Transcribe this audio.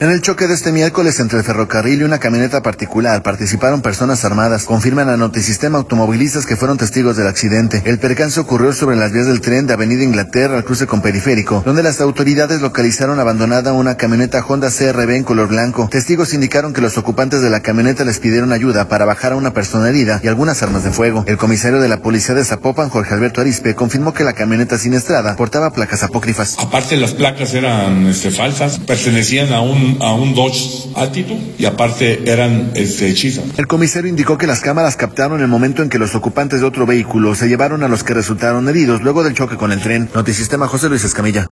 En el choque de este miércoles entre el ferrocarril y una camioneta particular participaron personas armadas. Confirman a Notisistema automovilistas que fueron testigos del accidente. El percance ocurrió sobre las vías del tren de Avenida Inglaterra al cruce con Periférico, donde las autoridades localizaron abandonada una camioneta Honda CR-V en color blanco. Testigos indicaron que los ocupantes de la camioneta les pidieron ayuda para bajar a una persona herida y algunas armas de fuego. El comisario de la policía de Zapopan, Jorge Alberto Arispe, confirmó que la camioneta siniestrada portaba placas apócrifas. Aparte, las placas eran falsas, pertenecían a un Dodge Attitude y aparte eran hechizas. El comisario indicó que las cámaras captaron el momento en que los ocupantes de otro vehículo se llevaron a los que resultaron heridos luego del choque con el tren. Notisistema, José Luis Escamilla.